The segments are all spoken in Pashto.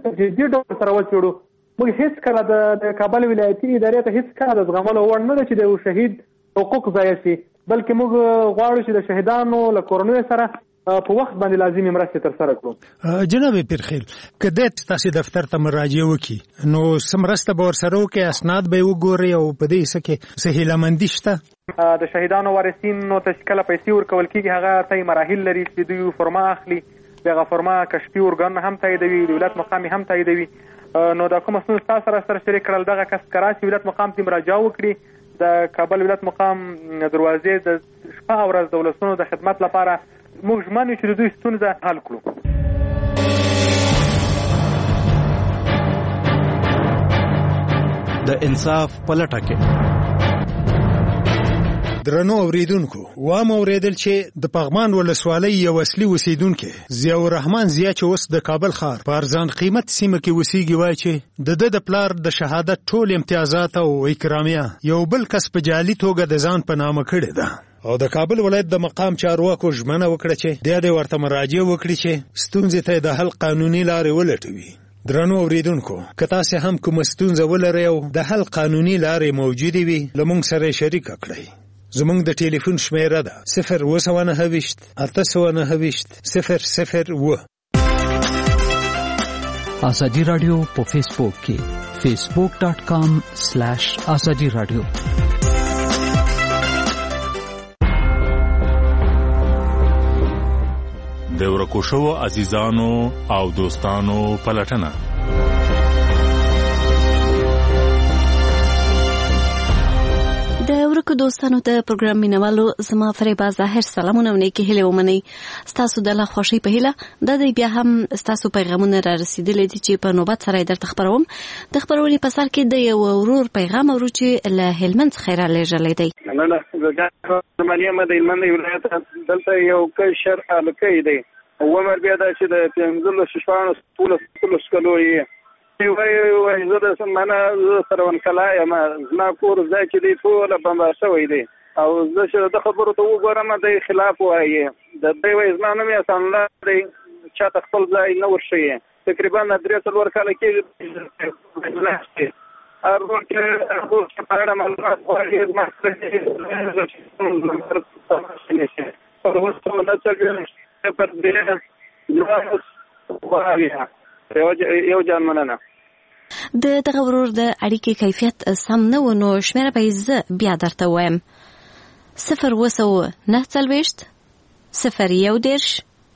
جدي ډول سره وڅېړو. موږ هیڅ کله د کابل ولایتي ادارې ته هیڅ کله د زغملو وړ نه ده چې د یو شهید حقوق ضایع شي، بلکې موږ غواړو چې د شهیدانو له کورنیو سره په وخت باندې لازمي مرستې ترسره کړو. جناب پیرخیل، که د تاسو دفتر ته مراجعه وکړي نو سمرسته به ورسره وکړي، اسناد به وګوري او په دې څه کې څه هیلهمندي شته؟ د شهیدانو وارثینو ته چې کله پیسې ورکول کېږي هغه ته مراحل لري چې دوی فرما اخلي، دغه فرما کشفي ارګان هم تاییدوي، دولت مقام هم تاییدوي. نو دا کوم ستونزې تاسو سره شریک کړل دغه کس کراچي ولایت مقام ته مراجعه وکړي، د کابل ولایت مقام دروازې د شپه او ورځ د ولسونو د خدمت لپاره موږ ژمن یو چې د دوی ستونزه حل کړو. د انصاف په لټه کې درنو اوریدونکو، وام اوریدل چې د پغمان ولسوالۍ یو اصلي اوسیدونکو ضیاء الرحمن ضیاء چې اوس د کابل ښار په ارزان قیمت سیمه کې اوسېږي وایي چې د پلار د شهادت ټول امتیازات او اکرامیه یو بل کس په جعلي توګه د ځان په نامه کړې ده او د کابل ولایت د مقام چارواکو ژمنه وکړه چې د ورته مراجعه وکړي چې ستونزې ته د حل قانوني لارې ولټوي. درنو اوریدونکو، که تاسو هم کوم ستونزه ولرئ او د حل قانوني لارې موجودې وي لمونږ سره شریک کړئ. زمونږ د ټلیفون شمیره ده 029 829 001. آزادی رادیو په فیسبوک کې facebook.com/azadi radio. د ورکو شوو عزیزانو او دوستانو پلټنه. د ورکو دوستانو ته پروګرام مینوالو زما فریبا ظاهر سلامونه او نیکی هیله ومنئ. ستاسو د الله خوښۍ په هیله د بیا هم ستاسو پیغامونه را رسیدلي دي چې په نوبت سره درته خبروم. د خبرونې په سر کې د یو ورور پیغام اورو چې له هلمند څخه را لېږلی دی. د مریم د هلمند ولایت دلته یو کشر الکی دی، عمر بیا دا چې د 15 کلو یې وای زه د سمانه سرون کلا یم، زما کور ځای چې دی ټول بمبار شوی دی او زه چې د خبرو ته وګورم د خلاف وایي د دوی وای زما نوم یې حسن الله دی، چاته خپل ځای نه ورشي. تقریبا 3 کاله کېږي هر وخت په اړه معلومات غواړي زما یو جان مننه. د دغه ورور د اړیکې کیفیت سم نه و نو شمیره به زه بیا درته وایم 029 010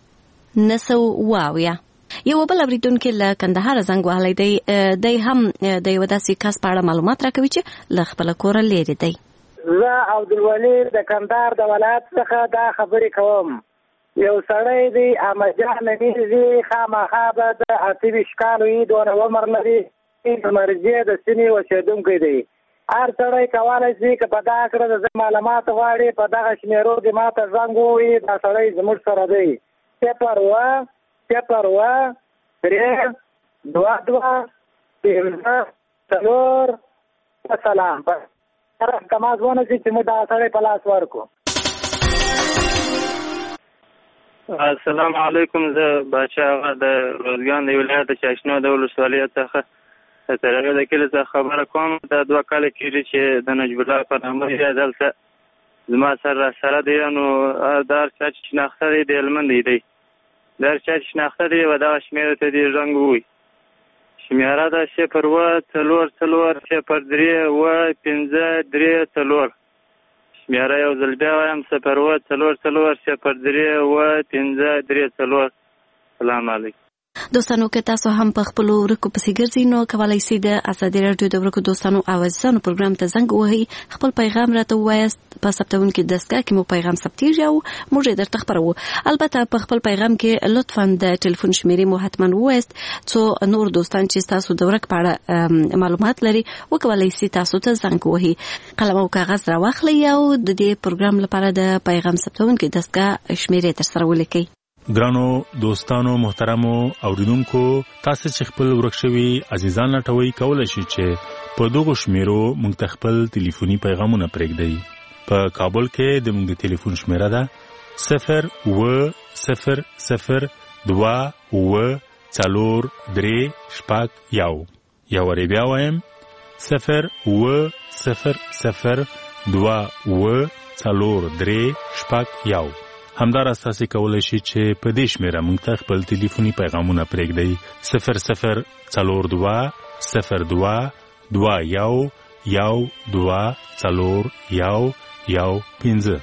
900. یو بل اوریدونکو له کندهار زنګ وهلی دی، دی هم د یو داسې کس په اړه معلومات راکوي چې له خپل کوره لري دی. زه عبدالولي د کندهار د ولایت څخه دا خبرې کوم. یو سړی دی احمد جان نمیږي، خامخا به د 28 کالو یې دونه عمر لري، د مرجې د سیمې اوسېدونکی دی. هر سړی کولی شي که په دغه کړه د زه معلومات غواړي په دغه شمېرو دې ما ته زنګ ووهي. دا سړی زموږ سره دی 0 سلام کماز ونه چې موږ دا سړی په لاس ورکو. السلام علیکم. زه باچا د روزګان د ولایت چاشنو د ولسوالۍ څخه تر هغه د کله څخه خبره کوم. دا 2 کاله کېږي چې د نجیب الله په نامه یې دلته زما سره دی، نو دا چا چې شناخته دی د هلمند دی، دا چا چې شناخته دی و دغه شمېرې ته دې زنګ ووایي. شمېره ده 0 شمېره یو ځل بیا وایم 0 سلام علیکم. دوستانو که تاسو هم په خپل ورکو پسې ګرځئ نو کولی شئ د ازادي راډیو د ورکو دوستانو او عزیزانو پروګرام ته زنګ ووهئ، خپل پیغام راته ووایاست. په ثبتونکي دستګاه کې مو پیغام ثبتېږي او موږ یې درته خپروو. البته په خپل پیغام کې لطفا د ټلیفون شمیرې مو حتما ووایاست څو نور دوستان چې تاسو د ورک په اړه معلومات لري وکولی شي تاسو ته زنګ ووهي. قلم او کاغذ راواخلئ او د دې پروګرام لپاره د پیغام ثبتونکي دستګاه شمیرې ترسره ولیکئ. ګرانو دوستانو محترمو اوریدونکو، تاسو چې خپل ورک شوي عزیزان لټوي کولای شئ چې په دغه شمیرو موږ ته خپل ټلیفوني پیغامونه پرېږدئ. په کابل کې د موږ د ټلیفون شمیره ده 0 0 0 2 و 4 3 شپږ 1. یو وری بیا وایم 0 و 0 0 2 و 4 3 شپږ 1. همدار تاسو کولای شئ چې په دې شمیره موږ ته خپل ټلیفوني پیغامونه پرېږدئ 00 42 02 21 12 4 1 15.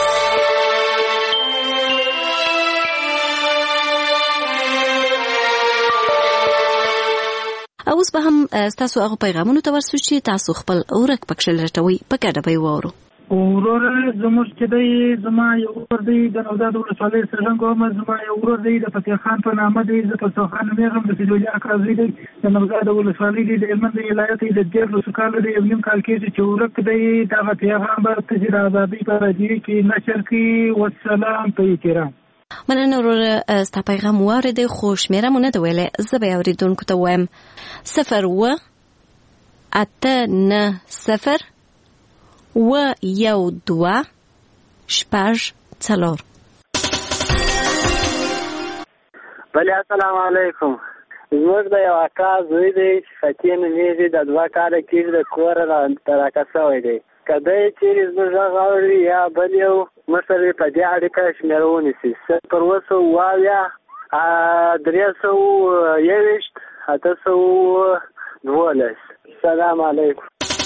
اوس به هم تاسو هغه پیغامونو ته ورسو چې تاسو خپل اورک پکښل رټوي په ګډه به وورو. ورور زموږ چې دی زما یو ورور دی د نوزاد ولسوالۍ سرجنګ وم، زما یو ورور دی د فتح خان په نامه دی، زه فتح خان نومیږم، د فیض الله اکرازي دی، د نوزاد ولسوالۍ دی، د هلمند ولایت دی، د 13 کالو دی، یو نیم کال کېږي چې ورک دی. دغه پیغام به چې د ازادۍ په راډیو کې نشر کړي. والسلام په احترام. مننه ورور، ستا پیغام واردی خو شمیره مو نه ده ویلې، زه به اورېدونکو ته وایم 0 و 8 9 0 و 1 2 شپږ 4. بله السلام علیکم. زموږ د یو اکا زوی دی چې فتح نومیږي، د 2 کاله کېږي د کوره راکه شوی دی. که دی چېرې زموږ غږ اوري یا بل یو مشر یې په دې اړیکه شمېره ونیسي 0 321 812. السلام علیکم.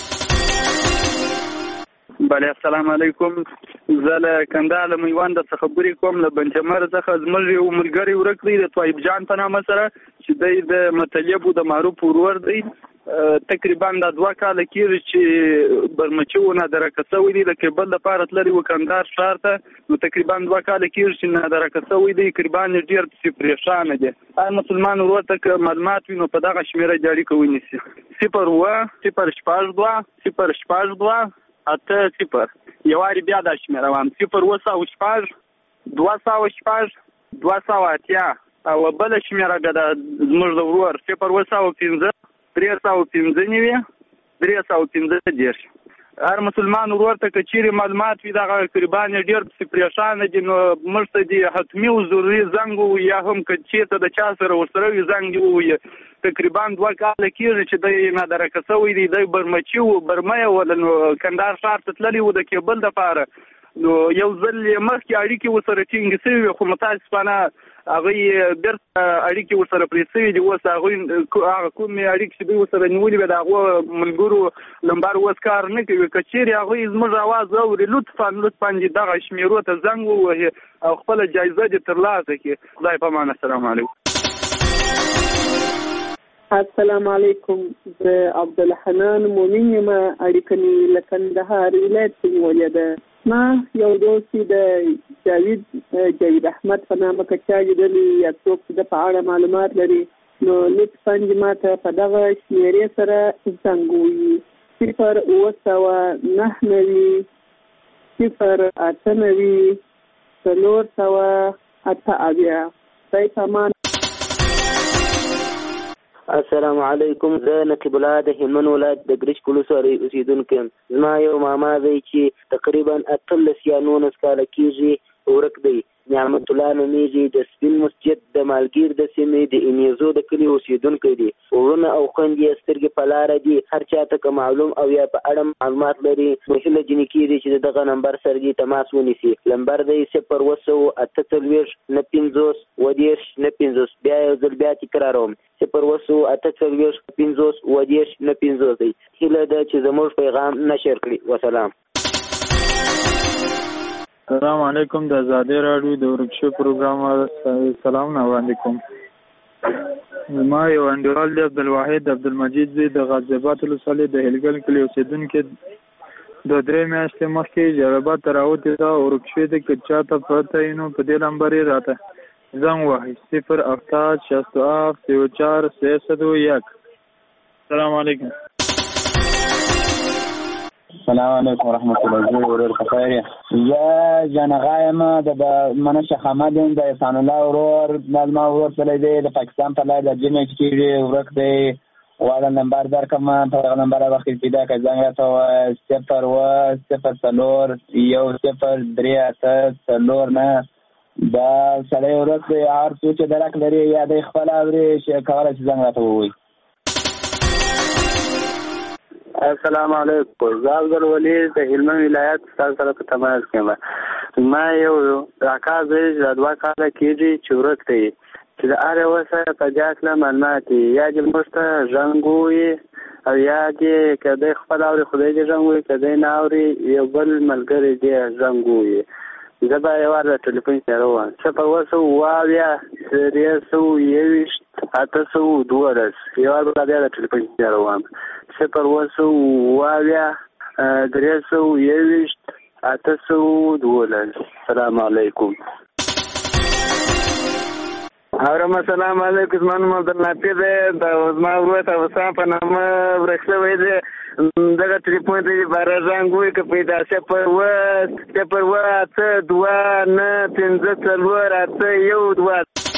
بله السلام علیکم. زه له کندهار له میوند څخه خبرې کوم، له بنجمر څخه. زموږ یو ملګری ورک دی د طیب جان په نامه سره چې دی د مطلب د معروف ورور دی. تقریبا د 2 کاله کېږي چې برمچو نه درکه شوی دی، د کیبل لپاره تللی و کندهار ښار ته. نو تقریبا 2 کاله کېږي چې نه درکه شوی دی، تقریبا ډېر پسې پریشانه دی. هر مسلمان ورور ته که معلومات وي نو په دغه شمېره جاري کوي نیسي 0 و 0 شپږ 2 0 شپږ 2 8 0. یواري بیا دا شمېره وام 0 و 6 2 شپږ 2 او بله شمېره بیا د زموږ د ورور 0 و 15 315 315. هر مسلمان ورور ته که چیرې معلومات وي دغه تقریبا ډېر پسې پریشانه دي، نو موږ ته دي حتمي او ضروري زنګ ووایي، یا هم که چېرته د چا سره ورسره وي زنګ دې ووایي. تقریبا 2 کاله کېږي چې دی نادرکه شوی دی، دی برمچي و برمه یې وله، نو کندهار ښار ته تللی و د کیبل دپاره. نو یو ځل یې مخکې اړیکې ورسره ټینګې شوي وې، خو متاسفانه هغوی بیرته اړیکې ورسره پرې شوي دي. اوس هغوی هغه کومې اړیکې چې دوی ورسره نیولي وې د هغو ملګرو نمبر اوس کار نه کوي. که چیرې هغوی زموږ اواز اوري لطفا دې دغه شمېرو ته زنګ ووهي او خپله جایزه دې ترلاسه کړي. خدای په امان. السلام علیکم. السلام علیکم. زه عبدالحنان مومن یم، اړیکه مې له کندهار ولایت څخه نیولې ده. ما یو دوست د جاوید احمد په نامه که چا لیدلی یا څوک چې د په اړه معلومات لري نو لطفا ما ته په دغه شمېرې سره زنګ ووهي 0 9 0 498 خدای په امان. السلام علیکم. زه نقیب الله د هلمند ولایت د ګرشک ولسوالۍ اوسېدونکی یم. زما یو ماما دی چې تقریبا 18 یا 19 کاله کېږي ورک دی. نعمت الله نومیږي، د سپین مسجد د مالګیر د سیمې د انیزو د کلي اوسېدونکی دی. وروڼه او خویندې یې سترګې په لاره دي. هر چاته که معلوم او یا په اړه معلومات لري نو هیله جنې کېږي چې د دغه نمبر سره دې تماس ونیسي. نمبر دی 0 48 49 20 49. بیا یو ځل بیا تکراروم 0 48 50 20 دی. هیله ده چې زموږ پیغام نشر کړي. وسلام. السلام علیکم. د ازادۍ راډیو د ورکشپ پروګرام سلام وړاندې کوم. ما یو انډیوال دی عبدالواحد عبدالمجید زوی د غازیاباد ولسوالۍ د هلګل کلي اوسېدونکی. 2-3 میاشتې مخکې جلالآباد ته راوتې ده ورکشپ دی. که چاته پته وي نو په دې نمبر یې راته زنګ وهئ 0 7 67 04 301. السلام علیکم. السلام علیکم ورحمت الله. زه ورور خیر. زه جنغایم د منشه حمد د احسان الله ورور مالما ورور سره دی د پاکستان په لار د جمع کې ورک دی. والا نمبر درکم په نمبر وخت پیدا کړه زنګ راته 0 0 0 1 0 3 8 4 9 دا سړی ورځ دی هر څو چې درک لري یا دی خپل اوري چې کولی شي زنګ راته ووایي. السلام علیکم. زه عبدالولي د هلمند ولایت ستاسو سره په تماس کې یم. ما یو اکا زوی چې 2 کاله کېږي چې ورک دی چې د هر یوه سره په دې هکله معلومات یا دې موږ ته زنګ ووایي او یا دې که دی خپل اوري خدای دې زنګ ووایي، که دی نه اوري یو بل ملګری دې زنګ ووایي. زه به یو وار د ټلیفون سره ووایم 020 321 812. یو وار به بیا د ټلیفون سره ووایم 020 321 812. السلام علیکم. اورم السلام علیکم. زما نوم عبدالنافع دی. زما ورور ته وسام په نامه ورک شوی دی. دغه ټلیفون ته یې باره زنګ ووایي که پیدا 0 8 2 9 5 4 8 1 2.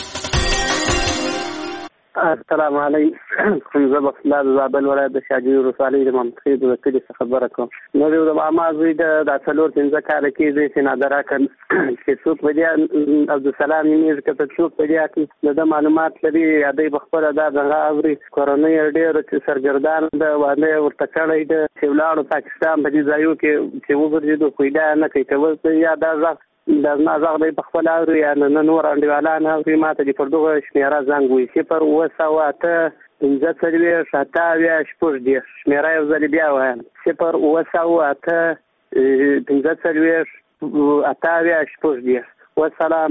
السلام علیکم. زه بخلا د زابل ولایت د شاجوی ولسوالۍ د محمد خیل د کلي څخه خبره کوم. نو د ماما زوی د 4-5 کاله کېږي چې نادره کړ چې څوک په دې عبدالسلام نومېږي که څوک په دې د ده معلومات لري یا دی په خپله دا دغه اوري. کورنۍ یې ډېر سرګردان ده، واده یې ورته کړی ده چې ولاړو پاکستان په دې ځایو کې چې وګرځېدو خویده نه کوي کول یا دا غږ دا زما غږ دی په خپل اوري یا نه نور انډیوالان اوري. ما ته دې پر دغه شمېره زنګ ووایي 0 908 15 28 14. شمېره یو ځلې بیا وایم 0 908 15 28 14. والسلام.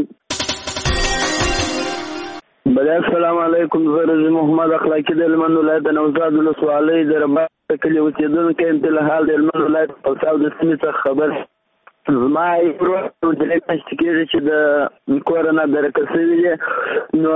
بله السلام علیکم. زه رضی محمد اخلاقي د هلمند ولایت د نوزاد ولسوالۍ د رباط کلي اوسېدونکی یم چې له حال د هلمند ولایت پلساو د سیمې څخه خبر. زما ورور نجلۍ میاشتې کېږي چې د کوره نادرکه سوي دی. نو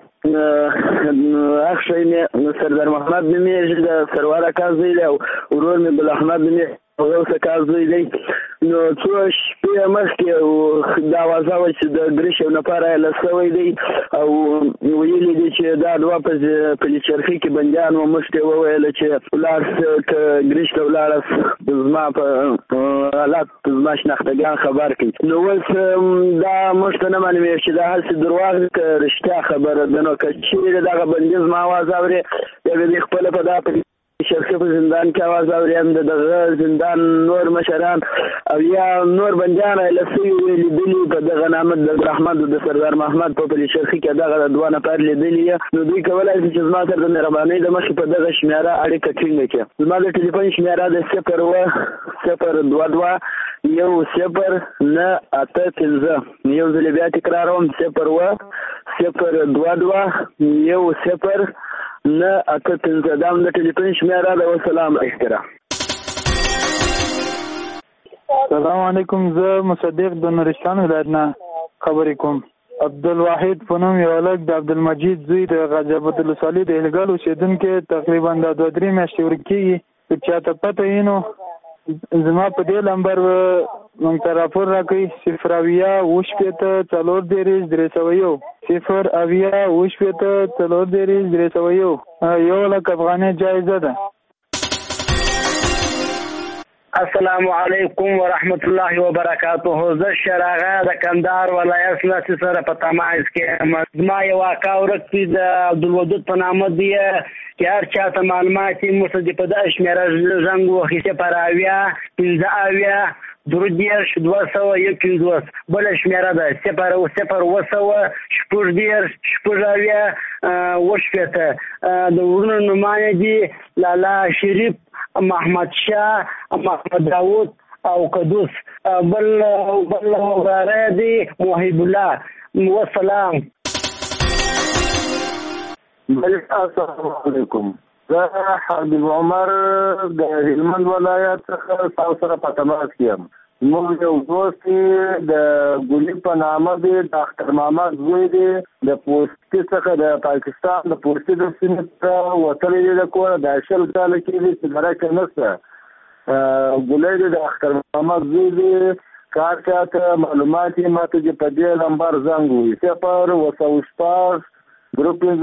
هغه شی مې سردار محمد نومېږي، د سرور اکا زوی دی، او ورور مې ګل احمد نومېږي، غوث اکا زوی دی. نو څو شپې مخکې دا اوازه وه چې د ګریش یو نفر ایله سوی دی او ویلي دي چې دا 2 په پلچرخي کې بندیان وو. موږ ته یې وویله چې ولاړ که ګریش ته ولاړه زما په حالات زما شناختګان خبر کړي. نو اوس دا موږ ته نه معلومېږي چې دا هسې درواغ که رښتیا خبره ده. نو که چېرې دغه بندي زما اواز اوري بیا به دې خپله په دا شرخي په زندان کې اواز اوري، هم د دغه زندان نور مشران او یا نور بندیان ایله سوي وې لیدلي په دغه نامه د احمد او د سردار محمد په پلي شرخي کې دغه 2 نفر لیدلي. نو دوی کولی شي چې زما سره د مهربانۍ د مخې په دغه شمېره اړیکه ټینګه کړي. زما د ټلیفون شمېره د 01022 109815. یو ځلې بیا تکراروم 01022 109815. دا د ټلیفون شمېره ده. والسلام علیکم. السلام علیکم. زه مصدق د نورستان ولایت نه خبرې کوم. عبدالواحد په نوم یو هلک د عبدالمجید زوی د غازیاباد ولسوالۍ د هلګل اوسېدونکی تقریبا د 2-3 میاشتې ورک کېږي. که چاته پته وي نو زما په دې نمبر موږ ته راپور راکړئ 0 اویا 4 301 1,00,000 افغانۍ جایزه ده. السلام علیکم ورحمت الله وبرکاته. زه شراغه د کندهار ولایت نه سره په تماس کې یم. زما یو اکا ورک دی د عبدالودود په نامه دی چې هر چاته معلومات یې موږ ته په دغه شمېره زنګ واخیستی 0 15 درودیش 251 بله شمېره ده 0 0 د ورونو نومانه دي لالا شریف، محمد شاه، محمد داود او قدوس. بل وراره دي محب الله. والسلام. السلام علیکم. زه حبیب عمر د هلمند ولایت څخه تاسو سره په تماس کې یم. موږ یو دوست د ګلي په نامه دی، د اختر محمد زوی دی، د پوستې څخه د پاکستان د پوستې د سیمې څخه وتلی دی د کوره. د 20 کاله کېږي چې درکه نشته. ګلی دی د اختر محمد زوی دی. کار چاته معلومات یې ما ته چې په دې نمبر زنګ ووایي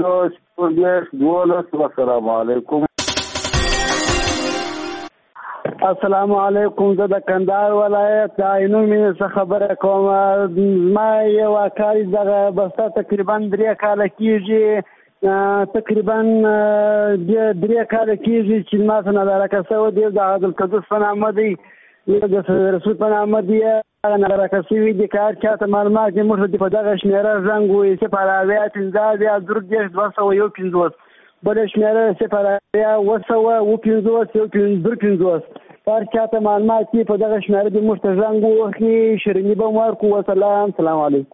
0 12. والسلام علیکم. السلام علیکم. زه د کندهار ولایت د عینو مینې څخه خبره کوم. ما یو کار دغه بسته تقریبا 3 کاله کېږي، تقریبا 3 کاله کېږي چې ما ته نادرکه شوی دی. د عبدالقدوس په نامه دی، د رسول په نامه دی. نادرکه شوي دي. که هر چاته معلومات یې موږ ته په دغه شمېره زنګ ووایي 0 بله شمېره 0 هر چاته معلومات یې په دغه شمېره دې موږ ته زنګ ووهي. شیریني به مو ورکړو. وسلام. سلام علیکم.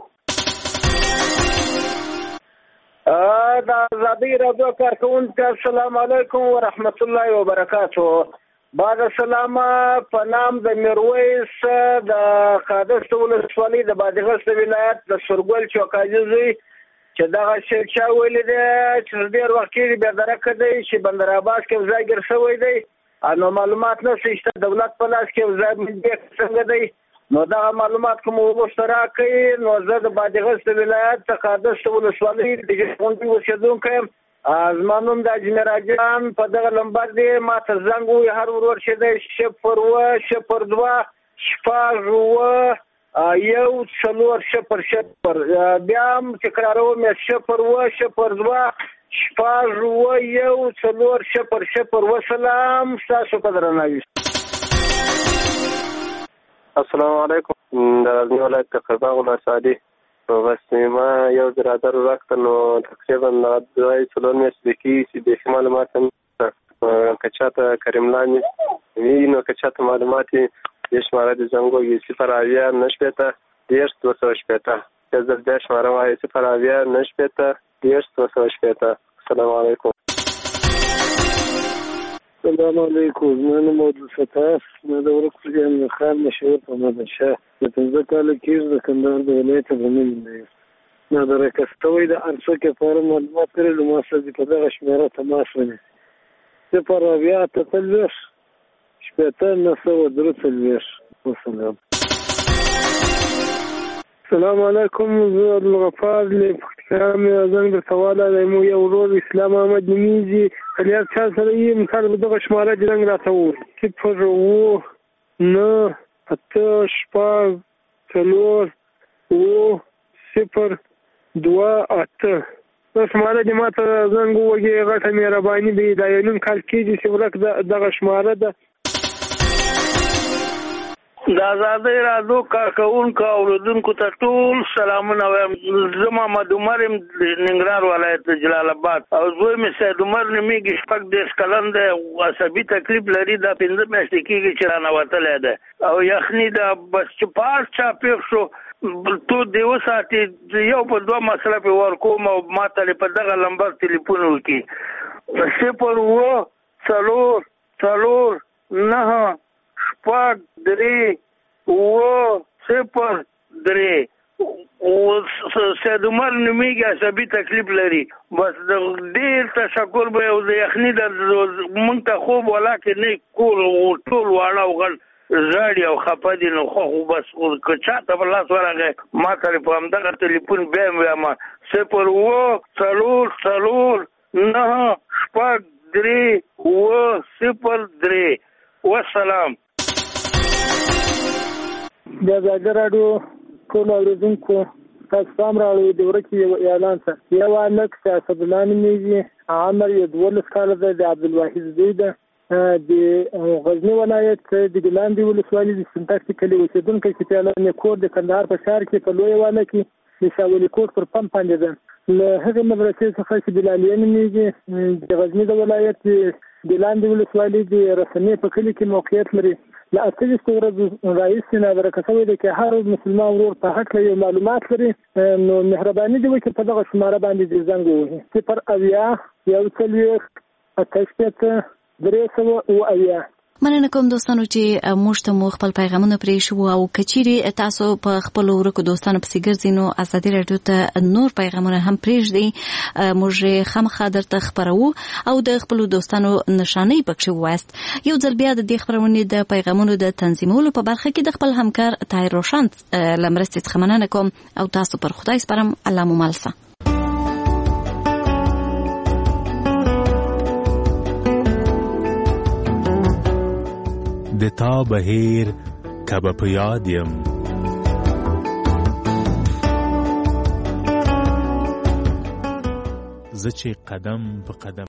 د ازادۍ راډیو کارکوونکو السلام علیکم ورحمت الله وبرکاتو. بعد السلام په نام د میرویس د قادس ولسوالۍ د بادغیس ولایت د سرګل چوکاجي زوی چې دغه شیخ ویلي دی چې ډېر وخت کې بیا درکه دی چې بندر عباس کې ځای ګر شوی دی. نو معلومات نشته دولت په لاس کې ځای ملي څنګه دی. نو دغه معلومات کوم وشترا کوي. نو زه د بادغیس ولایت د قادس ولسوالۍ د غونډې اوسیدونکی یم. زمانوم د اجمیر اجان په دغه لمبر دی. ما ته زنګ ووایي هر ورور چې دی 0 2 1 4 0 بیا هم تکراروم 0 2 1 4 0 وسلام. ستاسو په درناوي. السلام علیکم. د غزني ولایت د قرباغ ولسوالۍ بس ما یو برادر راکړ. نو تقریبا د 4 میاشتې کېږي چې بېخي معلومات هم نشته. که چاته کریم لاني وي نو که چاته معلومات یې د شماره د زنګ وایي 0 9 10 270. که زه بیا شماره وایي 0 9 10 270. السلام علیکم. السلام علیکم. زما نوم عبدالفتاح. زه د ورکو جان خان مشهور په مدنشاه د 15 کاله کېږي د کندهار د ولایت غنیم دی. نادرکه شوی د هر څوک لپاره معلومات کړي. ما سره په دغه شمېره تماس ونیسي 0 9 وسلام. السلام علیکم. زه عبدالغفار له پکتیکا مې زنګ درته والی. مو یو ورور اسلام احمد نومیږي. که هر چا سره یې مثال به دغه شماره د رنګ راته ووایي 0 9 8 7 4 0 2 8. دا شماره دې ما ته زنګ ووایي. غټه مهرباني دی. دا یو نیم کال کېږي چې ورک دغه شماره ده. د ازادۍ راډیو کارکوونکو او اوریدونکو ته ټول سلامونه وایم. زه محمد عمر یم د ننګرهار ولایت جلال آباد او زوی مې سید عمر نومیږي. 10 کلن دی. عصبي تکلیف لري. دا 5 میاشتې کېږي چې رانوتلی دی او یخني ده. بس چې په هر چا پېښ شو تو دې وساتي. یو په 2 مسله پې ورکوم او ما ته په دغه لمبر تلیفون وکړي 0 4 9 شپږ 3 0 3. سید عمر نومیږي. عصبي تکلیف لري. بس ډېر تشکر به یو د یخني د مونږ ته خوب ولاکې نه کول ټول واړه او غل زاړي او خفه دي. نو خو بس که چاته په لاس ورغی ما ته په همدغه تلیفون بیا هم وایم 0 4 9 شپږ 3 0 3. وسلام. د ازادۍ راډیو ټول اوریدونکو تاسو پام راوړئ. د ورکې یو اعلان ته. یو هلک چې اسدالله نومیږي. عمر یې 12 کاله دی. د عبدالواحد زوی ده. د غزني ولایت د ګلاندي ولسوالۍ د سنتاکسي کلي اوسېدونکی چې پیاله کور د کندهار په ښار کې په لویه واله کې د شاه ولي کوټ پر پمپ باندې ده. له هغې مدرسې څخه چې بلالیه نومیږي د غزني د ولایت د لاندې ولسوالۍ د رسنۍ په کلي کې موقعیت لري. له 28 ورځو راهیسې نادرکه شوی دی. که هر مسلمان ورور په هکله یو معلومات لري نو مهرباني دې وکړي په دغه شماره باندې دې زنګ ووهي 0 3 مننه کوم دوستانو چې موږ ته مو خپل پیغامونه پرې شو او کچيري تاسو په خپل ورکو دوستانو په سیګرځي نو ازادي راډیو ته نور پیغامونه هم پرېږدي. موږ خامخا درته خبرو او د خپل دوستانو نشانه پکښ وایست. یو ځل بیا د دې خبرونې د پیغامونو د تنظیمولو په برخه کې د خپل همکار طاهر روشن لمرستې څخه مننه کوم او تاسو پر خدای سپارم. الله مو مل شه. د تا بهیر کبه په یاد یم زه چې قدم په قدم